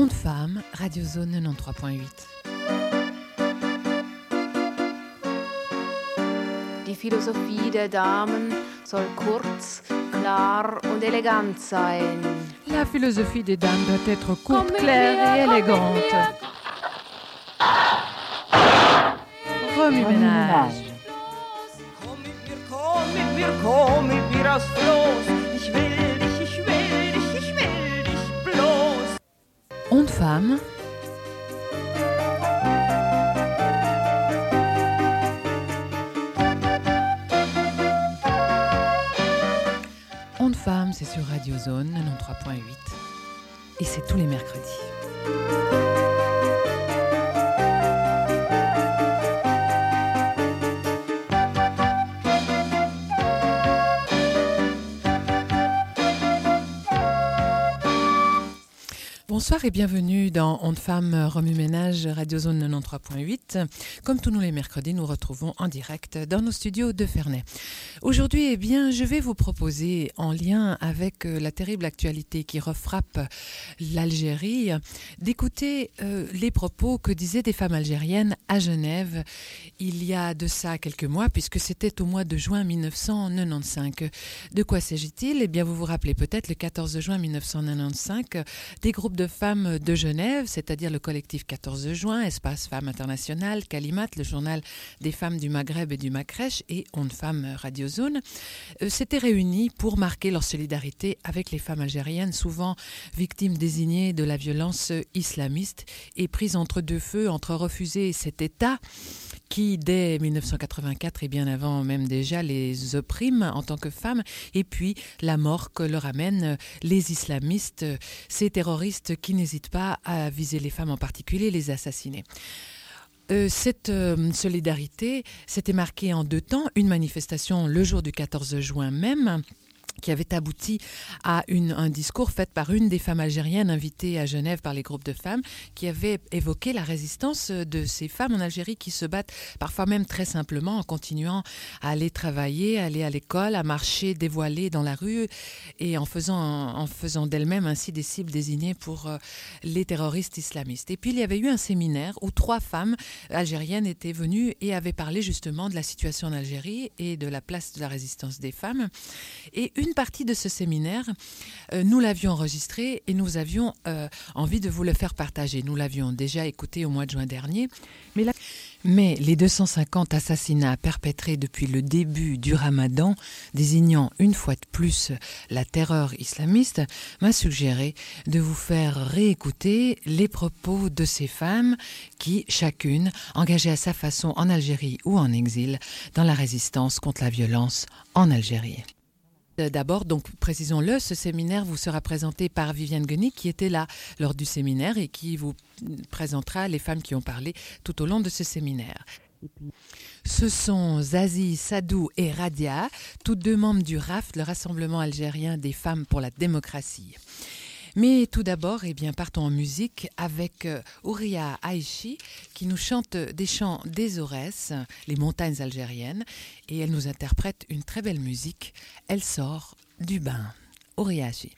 Ondes Femmes, Radio Zone 93.8. Die Philosophie der Damen soll kurz, klar und elegant sein. La philosophie des dames doit être courte, claire et élégante. Remue-ménage. Komm mit mir aufs Floß. Ich will dich bloß. Ondes Femmes. Ondes Femmes, c'est sur Radio Zone 93.8 et c'est tous les mercredis. Bonsoir et bienvenue dans Ondes Femmes Remue-Ménage Radio Zone 93.8. Comme tous les mercredis, nous retrouvons en direct dans nos studios de Ferney. Aujourd'hui, je vais vous proposer, en lien avec la terrible actualité qui refrappe l'Algérie, d'écouter les propos que disaient des femmes algériennes à Genève il y a de ça quelques mois, puisque c'était au mois de juin 1995. De quoi s'agit-il ? Eh bien, vous vous rappelez peut-être, le 14 juin 1995, des groupes de femmes de Genève, c'est-à-dire le collectif 14 juin, Espace Femmes International, Kalimat, le journal des femmes du Maghreb et du Macrèche et Ondes Femmes Radio Zone, s'étaient réunies pour marquer leur solidarité avec les femmes algériennes, souvent victimes désignées de la violence islamiste et prises entre deux feux, entre refuser cet État qui, dès 1984 et bien avant même déjà, les opprime en tant que femmes, et puis la mort que leur amènent les islamistes, ces terroristes qui n'hésitent pas à viser les femmes en particulier, les assassiner. Cette solidarité s'était marquée en deux temps, une manifestation le jour du 14 juin même, qui avait abouti à un discours fait par une des femmes algériennes invitées à Genève par les groupes de femmes, qui avait évoqué la résistance de ces femmes en Algérie qui se battent parfois même très simplement en continuant à aller travailler, à aller à l'école, à marcher dévoilées dans la rue et en faisant d'elles-mêmes ainsi des cibles désignées pour les terroristes islamistes. Et puis il y avait eu un séminaire où 3 femmes algériennes étaient venues et avaient parlé justement de la situation en Algérie et de la place de la résistance des femmes. Et une partie de ce séminaire, nous l'avions enregistré et nous avions envie de vous le faire partager. Nous l'avions déjà écouté au mois de juin dernier. Mais les 250 assassinats perpétrés depuis le début du Ramadan, désignant une fois de plus la terreur islamiste, m'a suggéré de vous faire réécouter les propos de ces femmes qui, chacune, engagées à sa façon en Algérie ou en exil, dans la résistance contre la violence en Algérie. D'abord, donc précisons-le, ce séminaire vous sera présenté par Viviane Guenny qui était là lors du séminaire et qui vous présentera les femmes qui ont parlé tout au long de ce séminaire. Ce sont Zazie, Sadou et Radia, toutes deux membres du RAF, le Rassemblement algérien des femmes pour la démocratie. Mais tout d'abord, partons en musique avec Ouria Aïchi qui nous chante des chants des Aurès, les montagnes algériennes, et elle nous interprète une très belle musique. Elle sort du bain. Ouria Aïchi.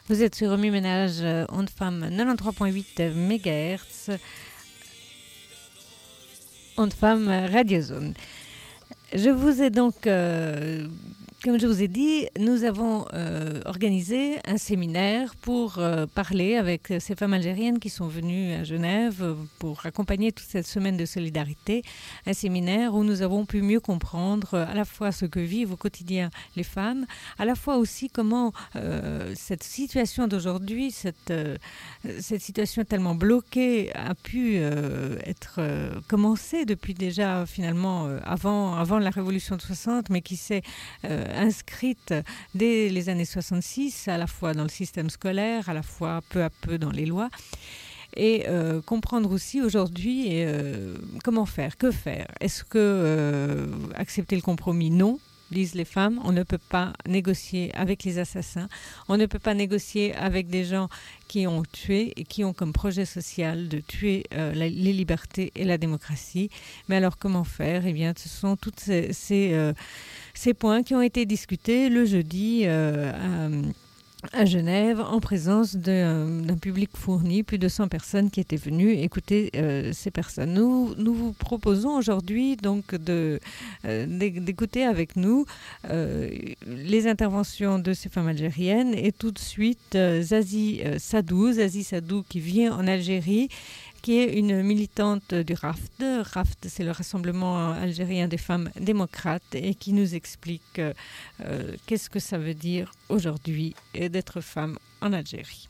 Vous êtes sur Remue Ménage, Ondes Femmes 93.8 MHz, Ondes Femmes Radio Zone. Je vous ai donc, comme je vous ai dit, nous avons organisé un séminaire pour parler avec ces femmes algériennes qui sont venues à Genève pour accompagner toute cette semaine de solidarité. Un séminaire où nous avons pu mieux comprendre à la fois ce que vivent au quotidien les femmes, à la fois aussi comment cette situation d'aujourd'hui, cette situation tellement bloquée a pu être commencée depuis déjà finalement avant la Révolution de 60, mais qui s'est inscrite dès les années 66, à la fois dans le système scolaire, à la fois peu à peu dans les lois. Et comprendre aussi aujourd'hui comment faire, que faire. Est-ce que accepter le compromis? Non, disent les femmes. On ne peut pas négocier avec les assassins. On ne peut pas négocier avec des gens qui ont tué et qui ont comme projet social de tuer les libertés et la démocratie. Mais alors comment faire? Eh bien, ce sont tous ces points qui ont été discutés le jeudi à Genève, en présence d'un public fourni, plus de 100 personnes qui étaient venues écouter ces personnes. Nous vous proposons aujourd'hui donc d'écouter avec nous les interventions de ces femmes algériennes, et tout de suite Zazie Sadou qui vient en Algérie, qui est une militante du RAFD. RAFD, c'est le Rassemblement algérien des femmes démocrates, et qui nous explique qu'est-ce que ça veut dire aujourd'hui d'être femme en Algérie.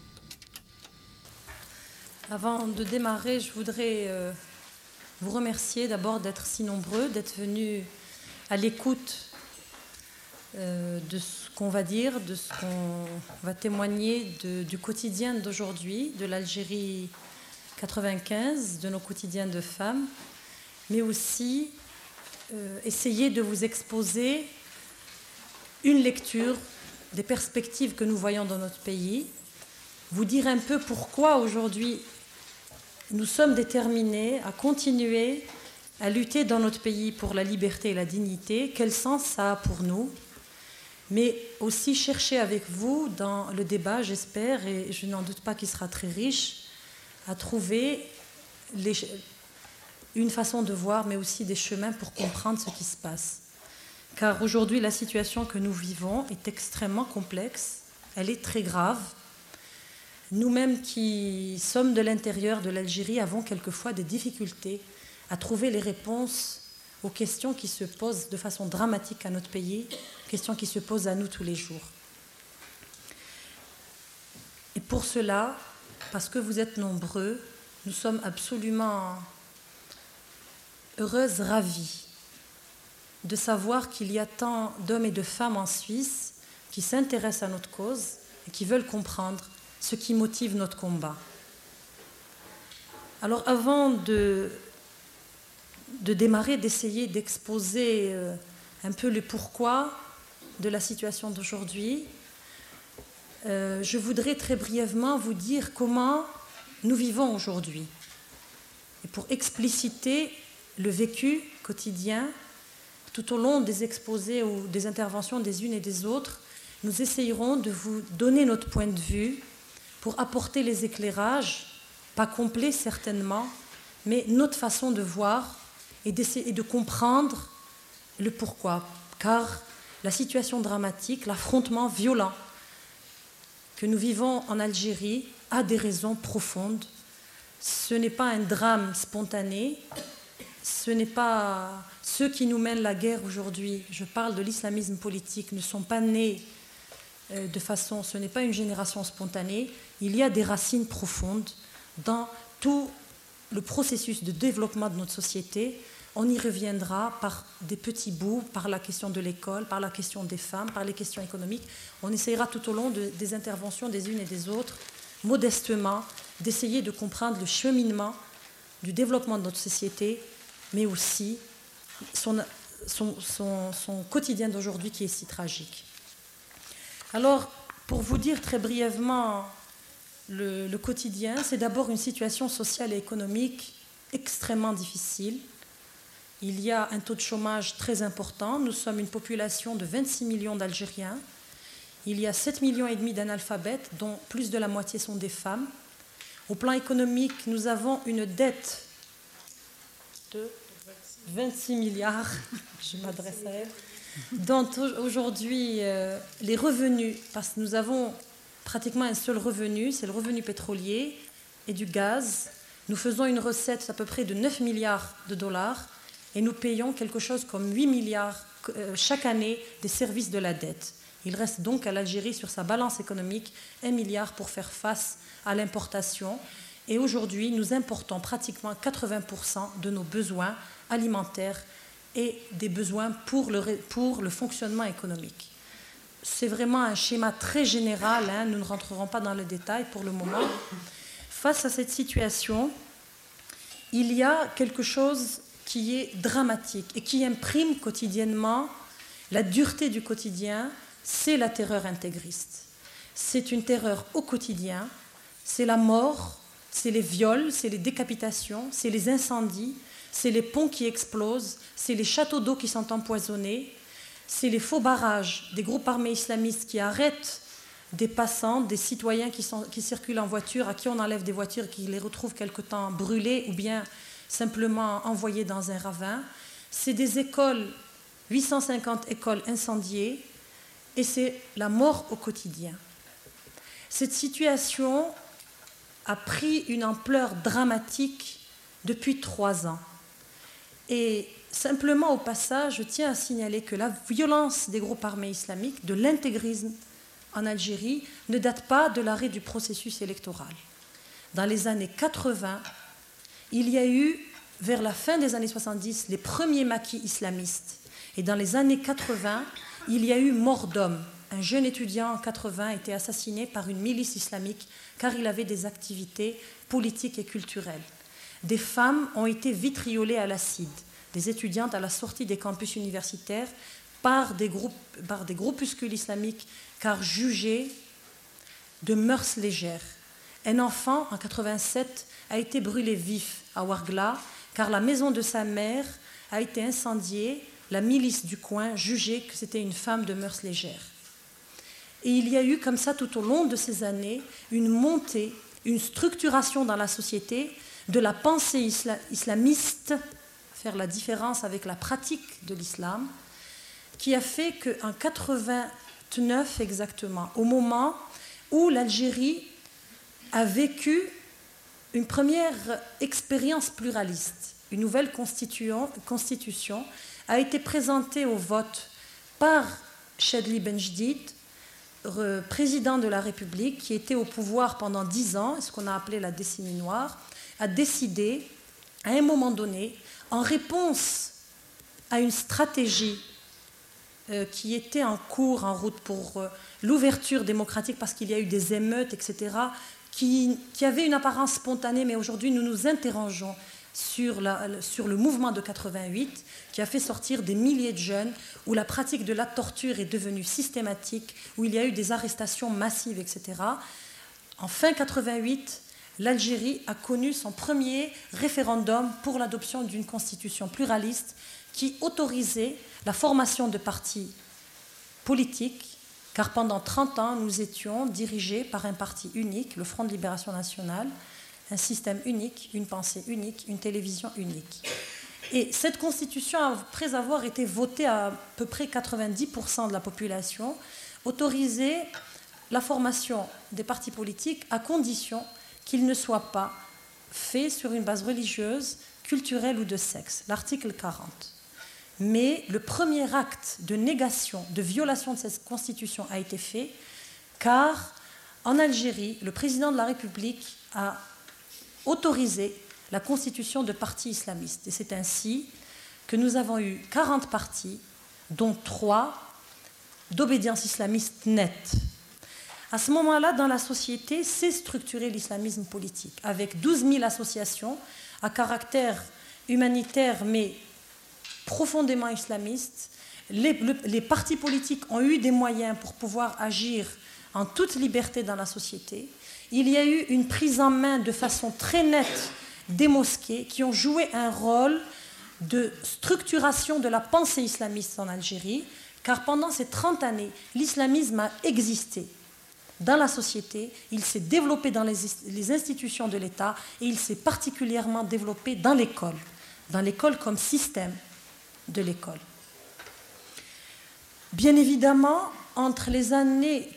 Avant de démarrer, je voudrais vous remercier d'abord d'être si nombreux, d'être venus à l'écoute de ce qu'on va dire, de ce qu'on va témoigner du quotidien d'aujourd'hui, de l'Algérie 95, de nos quotidiens de femmes, mais aussi essayer de vous exposer une lecture des perspectives que nous voyons dans notre pays, vous dire un peu pourquoi aujourd'hui nous sommes déterminés à continuer à lutter dans notre pays pour la liberté et la dignité, quel sens ça a pour nous, mais aussi chercher avec vous dans le débat, j'espère, et je n'en doute pas qu'il sera très riche, à trouver une façon de voir, mais aussi des chemins pour comprendre ce qui se passe. Car aujourd'hui, la situation que nous vivons est extrêmement complexe, elle est très grave. Nous-mêmes qui sommes de l'intérieur de l'Algérie avons quelquefois des difficultés à trouver les réponses aux questions qui se posent de façon dramatique à notre pays, questions qui se posent à nous tous les jours. Et pour cela, parce que vous êtes nombreux, nous sommes absolument heureuses, ravies de savoir qu'il y a tant d'hommes et de femmes en Suisse qui s'intéressent à notre cause et qui veulent comprendre ce qui motive notre combat. Alors avant de démarrer, d'essayer d'exposer un peu le pourquoi de la situation d'aujourd'hui, je voudrais très brièvement vous dire comment nous vivons aujourd'hui. Et pour expliciter le vécu quotidien, tout au long des exposés ou des interventions des unes et des autres, nous essayerons de vous donner notre point de vue pour apporter les éclairages, pas complets certainement, mais notre façon de voir et d'essayer de comprendre le pourquoi. Car la situation dramatique, l'affrontement violent que nous vivons en Algérie a des raisons profondes. Ce n'est pas un drame spontané, ce n'est pas ceux qui nous mènent la guerre aujourd'hui, je parle de l'islamisme politique, ne sont pas nés de façon, ce n'est pas une génération spontanée, il y a des racines profondes dans tout le processus de développement de notre société. On y reviendra par des petits bouts, par la question de l'école, par la question des femmes, par les questions économiques. On essayera tout au long des interventions des unes et des autres, modestement, d'essayer de comprendre le cheminement du développement de notre société, mais aussi son quotidien d'aujourd'hui qui est si tragique. Alors, pour vous dire très brièvement le quotidien, c'est d'abord une situation sociale et économique extrêmement difficile. Il y a un taux de chômage très important. Nous sommes une population de 26 millions d'Algériens. il y a 7,5 millions d'analphabètes, dont plus de la moitié sont des femmes. Au plan économique, nous avons une dette de 26 milliards, je m'adresse à elle, dont aujourd'hui les revenus, parce que nous avons pratiquement un seul revenu, c'est le revenu pétrolier et du gaz. Nous faisons une recette à peu près de 9 milliards de dollars et nous payons quelque chose comme 8 milliards chaque année des services de la dette. Il reste donc à l'Algérie sur sa balance économique 1 milliard pour faire face à l'importation. Et aujourd'hui, nous importons pratiquement 80% de nos besoins alimentaires et des besoins pour le fonctionnement économique. C'est vraiment un schéma très général, hein, nous ne rentrerons pas dans le détail pour le moment. Face à cette situation, il y a quelque chose qui est dramatique et qui imprime quotidiennement la dureté du quotidien, c'est la terreur intégriste. C'est une terreur au quotidien, c'est la mort, c'est les viols, c'est les décapitations, c'est les incendies, c'est les ponts qui explosent, c'est les châteaux d'eau qui sont empoisonnés, c'est les faux barrages des groupes armés islamistes qui arrêtent des passants, des citoyens qui circulent en voiture, à qui on enlève des voitures et qui les retrouvent quelque temps brûlées ou bien simplement envoyés dans un ravin. C'est des écoles, 850 écoles incendiées, et c'est la mort au quotidien. Cette situation a pris une ampleur dramatique depuis 3 ans. Et simplement au passage, je tiens à signaler que la violence des groupes armés islamiques, de l'intégrisme en Algérie, ne date pas de l'arrêt du processus électoral. Dans les années 80, il y a eu, vers la fin des années 70, les premiers maquis islamistes. Et dans les années 80, il y a eu mort d'homme. Un jeune étudiant en 80 a été assassiné par une milice islamique car il avait des activités politiques et culturelles. Des femmes ont été vitriolées à l'acide, des étudiantes à la sortie des campus universitaires par des groupuscules islamiques car jugées de mœurs légères. Un enfant, en 87, a été brûlé vif à Ouargla car la maison de sa mère a été incendiée, la milice du coin jugeait que c'était une femme de mœurs légères. Et il y a eu comme ça tout au long de ces années une montée, une structuration dans la société de la pensée islamiste, faire la différence avec la pratique de l'islam, qui a fait qu'en 89 exactement, au moment où l'Algérie a vécu une première expérience pluraliste, une nouvelle constitution a été présentée au vote par Chadli Benjdid, président de la République, qui était au pouvoir pendant 10 ans, ce qu'on a appelé la décennie noire, a décidé, à un moment donné, en réponse à une stratégie qui était en cours, en route pour l'ouverture démocratique, parce qu'il y a eu des émeutes, etc., qui avaient une apparence spontanée, mais aujourd'hui nous nous interrogeons sur le mouvement de 88, qui a fait sortir des milliers de jeunes, où la pratique de la torture est devenue systématique, où il y a eu des arrestations massives, etc. En fin 88, l'Algérie a connu son premier référendum pour l'adoption d'une constitution pluraliste qui autorisait la formation de partis politiques, car pendant 30 ans, nous étions dirigés par un parti unique, le Front de Libération Nationale, un système unique, une pensée unique, une télévision unique. Et cette constitution, après avoir été votée à peu près 90% de la population, autorisait la formation des partis politiques à condition qu'ils ne soient pas faits sur une base religieuse, culturelle ou de sexe, l'article 40. Mais le premier acte de négation, de violation de cette constitution a été fait, car en Algérie, le président de la République a autorisé la constitution de partis islamistes. Et c'est ainsi que nous avons eu 40 partis, dont 3 d'obédience islamiste nette. À ce moment-là, dans la société, s'est structuré l'islamisme politique, avec 12 000 associations à caractère humanitaire, mais profondément islamistes. Les partis politiques ont eu des moyens pour pouvoir agir en toute liberté dans la société. Il y a eu une prise en main de façon très nette des mosquées qui ont joué un rôle de structuration de la pensée islamiste en Algérie, car pendant ces 30 années, l'islamisme a existé dans la société, il s'est développé dans les institutions de l'État et il s'est particulièrement développé dans l'école comme système de l'école. Bien évidemment, entre les années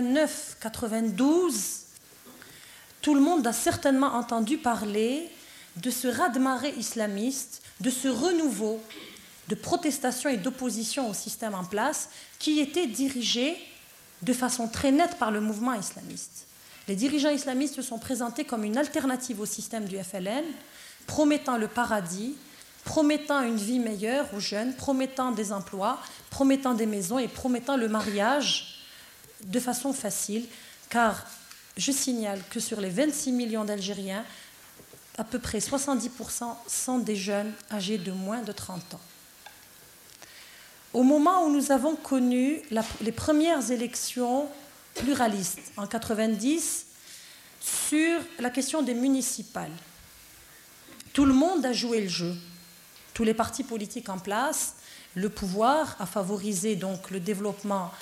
89-92, tout le monde a certainement entendu parler de ce raz-de-marée islamiste, de ce renouveau de protestation et d'opposition au système en place qui était dirigé de façon très nette par le mouvement islamiste. Les dirigeants islamistes se sont présentés comme une alternative au système du FLN, promettant le paradis, promettant une vie meilleure aux jeunes, promettant des emplois, promettant des maisons et promettant le mariage de façon facile, car je signale que sur les 26 millions d'Algériens, à peu près 70% sont des jeunes âgés de moins de 30 ans. Au moment où nous avons connu les premières élections pluralistes, en 90, sur la question des municipales, tout le monde a joué le jeu. Tous les partis politiques en place, le pouvoir a favorisé donc le développement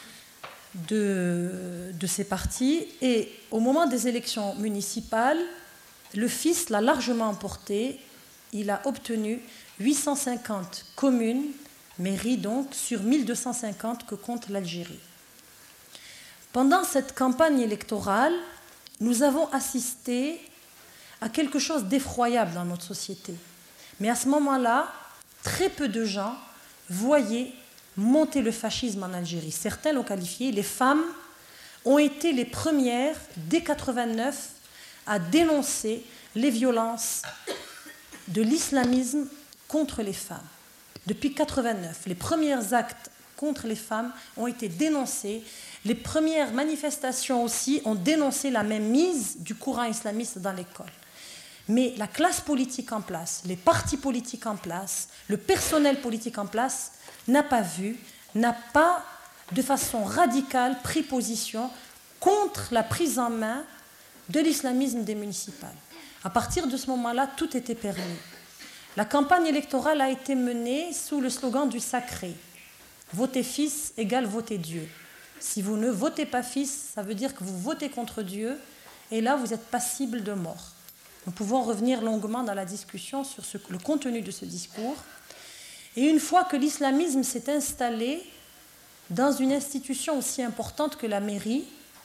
de ces partis. Et au moment des élections municipales, le FIS l'a largement emporté. Il a obtenu 850 communes, mairies donc, sur 1250 que compte l'Algérie. Pendant cette campagne électorale, nous avons assisté à quelque chose d'effroyable dans notre société. Mais à ce moment-là, très peu de gens voyaient monter le fascisme en Algérie. Certains l'ont qualifié. Les femmes ont été les premières, dès 1989, à dénoncer les violences de l'islamisme contre les femmes. Depuis 1989, les premiers actes contre les femmes ont été dénoncés. Les premières manifestations aussi ont dénoncé la mainmise du courant islamiste dans l'école. Mais la classe politique en place, les partis politiques en place, le personnel politique en place n'a pas de façon radicale pris position contre la prise en main de l'islamisme des municipales. À partir de ce moment-là, tout était permis. La campagne électorale a été menée sous le slogan du sacré. Votez fils égale votez Dieu. Si vous ne votez pas fils, ça veut dire que vous votez contre Dieu et là, vous êtes passible de mort. Nous pouvons revenir longuement dans la discussion sur le contenu de ce discours. Et une fois que l'islamisme s'est installé dans une institution aussi importante que la mairie,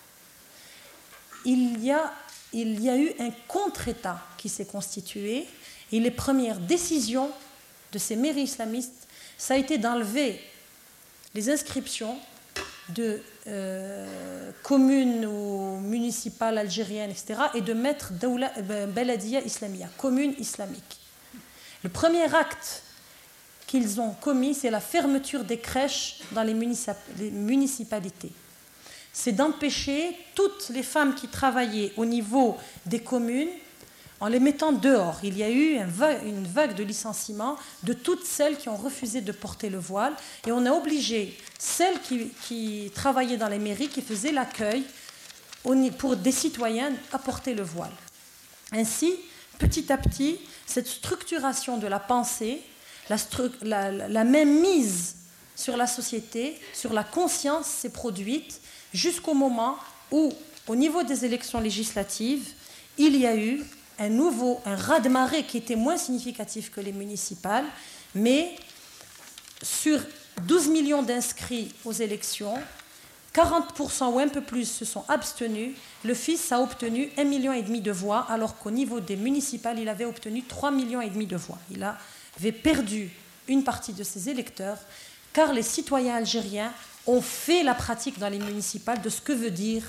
il y a eu un contre-État qui s'est constitué et les premières décisions de ces mairies islamistes, ça a été d'enlever les inscriptions de communes ou municipales algériennes, etc., et de mettre Beladia Islamia, commune islamique. Le premier acte qu'ils ont commis, c'est la fermeture des crèches dans les municipalités. C'est d'empêcher toutes les femmes qui travaillaient au niveau des communes en les mettant dehors. Il y a eu une vague de licenciements de toutes celles qui ont refusé de porter le voile et on a obligé celles qui travaillaient dans les mairies, qui faisaient l'accueil pour des citoyens à porter le voile. Ainsi, petit à petit, cette structuration de la pensée, la même mise sur la société, sur la conscience s'est produite jusqu'au moment où, au niveau des élections législatives, il y a eu un raz-de-marée qui était moins significatif que les municipales, mais sur 12 millions d'inscrits aux élections, 40% ou un peu plus se sont abstenus. Le FIS a obtenu 1,5 million de voix, alors qu'au niveau des municipales, il avait obtenu 3,5 millions de voix. Il avait perdu une partie de ses électeurs, car les citoyens algériens ont fait la pratique dans les municipales de ce que veut dire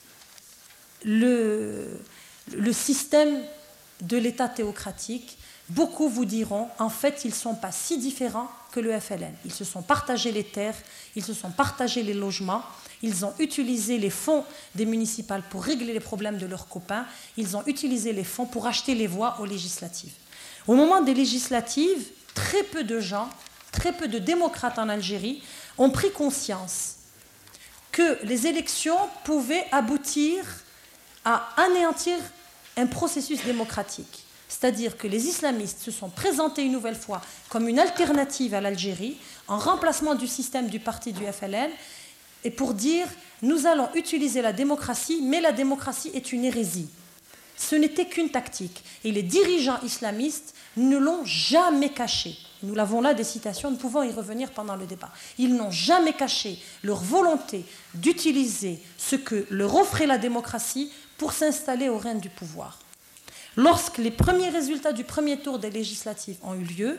le système de l'État théocratique. Beaucoup vous diront, en fait, ils ne sont pas si différents que le FLN. Ils se sont partagés les terres, ils se sont partagés les logements, ils ont utilisé les fonds des municipales pour régler les problèmes de leurs copains, ils ont utilisé les fonds pour acheter les voix aux législatives. Au moment des législatives, très peu de gens, très peu de démocrates en Algérie ont pris conscience que les élections pouvaient aboutir à anéantir un processus démocratique. C'est-à-dire que les islamistes se sont présentés une nouvelle fois comme une alternative à l'Algérie, en remplacement du système du parti du FLN, et pour dire « nous allons utiliser la démocratie, mais la démocratie est une hérésie ». Ce n'était qu'une tactique. Et les dirigeants islamistes ne l'ont jamais caché. Nous l'avons là des citations, nous pouvons y revenir pendant le débat. Ils n'ont jamais caché leur volonté d'utiliser ce que leur offrait la démocratie pour s'installer au règne du pouvoir. Lorsque les premiers résultats du premier tour des législatives ont eu lieu,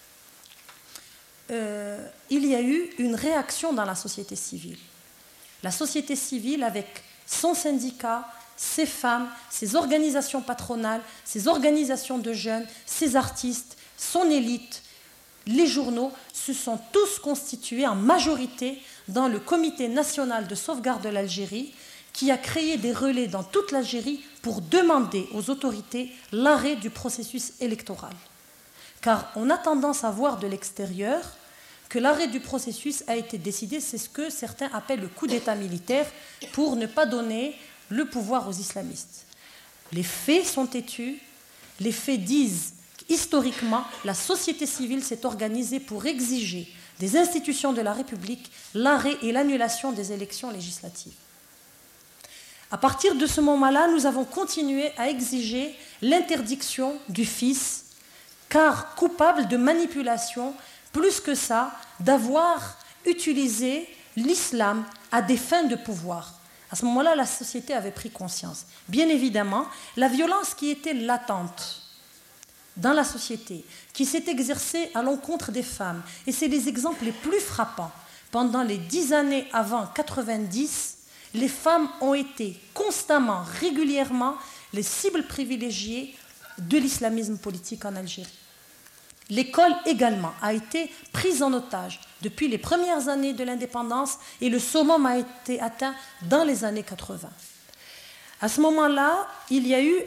il y a eu une réaction dans la société civile. La société civile, avec son syndicat, ses femmes, ses organisations patronales, ses organisations de jeunes, ses artistes, son élite, les journaux, se sont tous constitués en majorité dans le Comité national de sauvegarde de l'Algérie, qui a créé des relais dans toute l'Algérie pour demander aux autorités l'arrêt du processus électoral. Car on a tendance à voir de l'extérieur que l'arrêt du processus a été décidé, c'est ce que certains appellent le coup d'État militaire, pour ne pas donner le pouvoir aux islamistes. Les faits sont têtus, les faits disent qu'historiquement, la société civile s'est organisée pour exiger des institutions de la République l'arrêt et l'annulation des élections législatives. À partir de ce moment-là, nous avons continué à exiger l'interdiction du fils, car coupable de manipulation, plus que ça, d'avoir utilisé l'islam à des fins de pouvoir. À ce moment-là, la société avait pris conscience. Bien évidemment, la violence qui était latente dans la société, qui s'est exercée à l'encontre des femmes, et c'est les exemples les plus frappants. Pendant les 10 années avant 90, les femmes ont été constamment, régulièrement, les cibles privilégiées de l'islamisme politique en Algérie. L'école également a été prise en otage depuis les premières années de l'indépendance et le summum a été atteint dans les années 80. À ce moment-là, il y a eu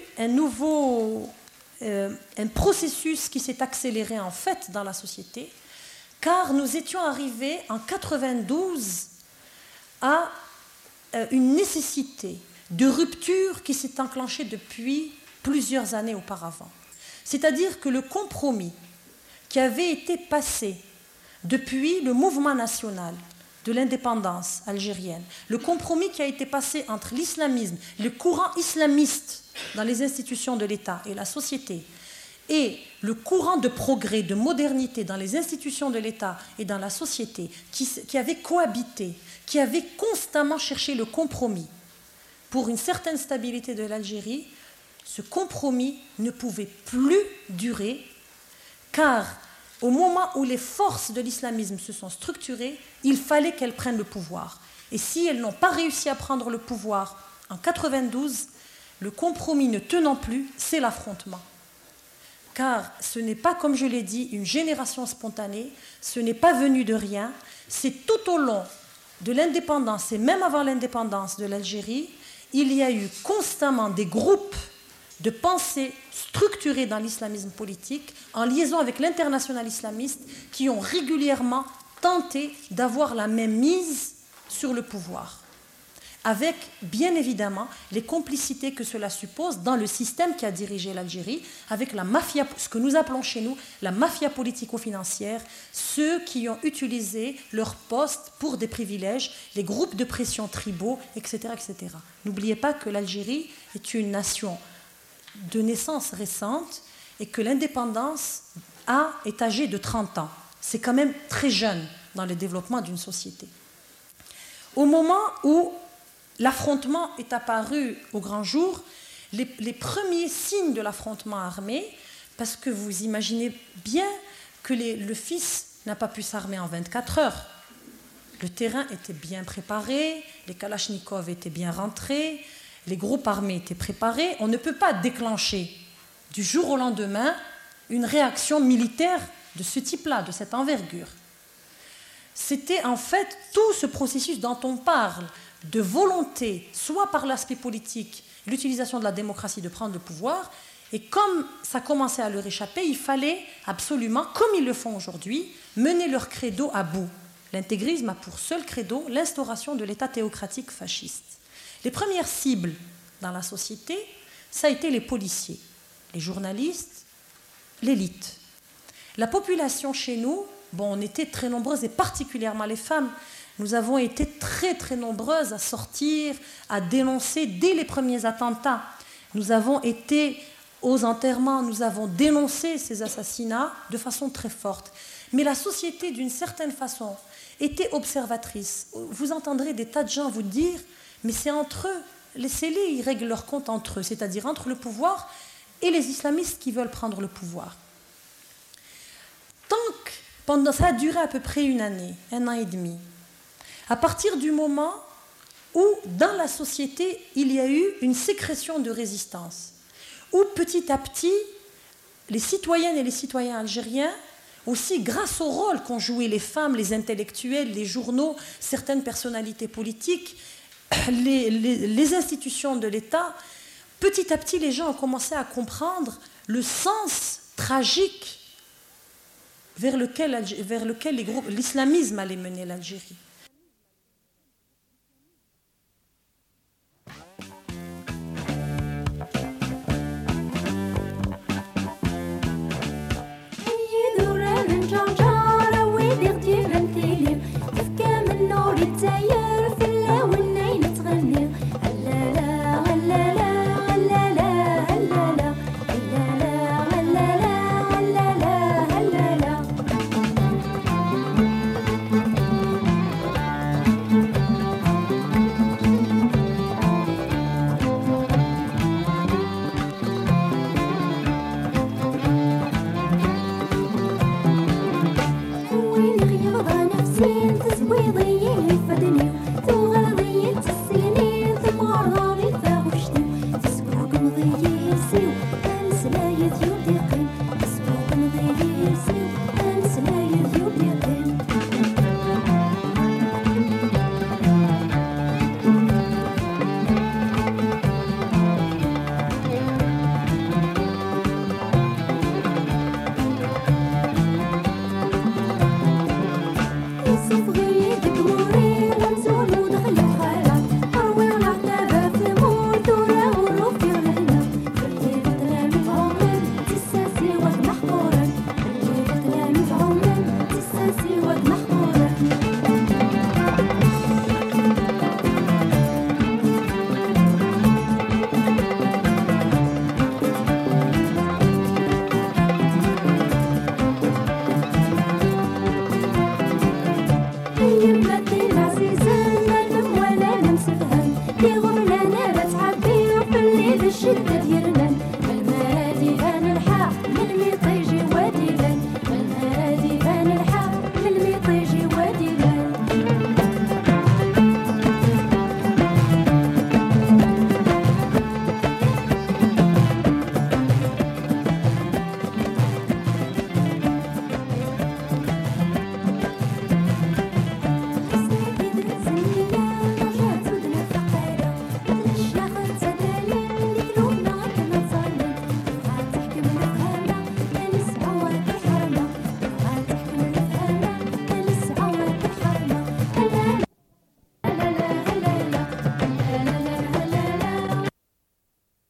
un processus qui s'est accéléré en fait dans la société, car nous étions arrivés en 92 à une nécessité de rupture qui s'est enclenchée depuis plusieurs années auparavant. C'est-à-dire que le compromis qui avait été passé depuis le mouvement national de l'indépendance algérienne, le compromis qui a été passé entre l'islamisme, le courant islamiste dans les institutions de l'État et la société, et le courant de progrès, de modernité dans les institutions de l'État et dans la société, qui avait cohabité, qui avait constamment cherché le compromis pour une certaine stabilité de l'Algérie, ce compromis ne pouvait plus durer, car au moment où les forces de l'islamisme se sont structurées, il fallait qu'elles prennent le pouvoir. Et si elles n'ont pas réussi à prendre le pouvoir en 92, le compromis ne tenant plus, c'est l'affrontement. Car ce n'est pas, comme je l'ai dit, une génération spontanée, ce n'est pas venu de rien, c'est tout au long de l'indépendance et même avant l'indépendance de l'Algérie, il y a eu constamment des groupes de pensée structurés dans l'islamisme politique, en liaison avec l'international islamiste, qui ont régulièrement tenté d'avoir la même mise sur le pouvoir, avec bien évidemment les complicités que cela suppose dans le système qui a dirigé l'Algérie, avec la mafia, ce que nous appelons chez nous la mafia politico-financière, ceux qui ont utilisé leur poste pour des privilèges, les groupes de pression tribaux, etc. etc. N'oubliez pas que l'Algérie est une nation de naissance récente et que l'indépendance est âgée de 30 ans. C'est quand même très jeune dans le développement d'une société. Au moment où l'affrontement est apparu au grand jour, les premiers signes de l'affrontement armé, parce que vous imaginez bien que le fils n'a pas pu s'armer en 24 heures. Le terrain était bien préparé, les kalachnikovs étaient bien rentrés, les groupes armés étaient préparés. On ne peut pas déclencher du jour au lendemain une réaction militaire de ce type-là, de cette envergure. C'était en fait tout ce processus dont on parle, de volonté, soit par l'aspect politique, l'utilisation de la démocratie de prendre le pouvoir, et comme ça commençait à leur échapper, il fallait absolument, comme ils le font aujourd'hui, mener leur credo à bout. L'intégrisme a pour seul credo l'instauration de l'État théocratique fasciste. Les premières cibles dans la société, ça a été les policiers. les journalistes, l'élite. La population chez nous, on était très nombreuses, et particulièrement les femmes, nous avons été très très nombreuses à sortir, à dénoncer dès les premiers attentats. Nous avons été aux enterrements, nous avons dénoncé ces assassinats de façon très forte. Mais la société, d'une certaine façon, était observatrice. Vous entendrez des tas de gens vous dire, mais c'est entre eux, laissez-les, ils règlent leur compte entre eux, c'est-à-dire entre le pouvoir et les islamistes qui veulent prendre le pouvoir. Ça a duré à peu près 1 année, 1 an et demi. À partir du moment où, dans la société, il y a eu une sécrétion de résistance, où petit à petit, les citoyennes et les citoyens algériens, aussi grâce au rôle qu'ont joué les femmes, les intellectuels, les journaux, certaines personnalités politiques, les institutions de l'État, petit à petit, les gens ont commencé à comprendre le sens tragique vers lequel l'islamisme allait mener l'Algérie.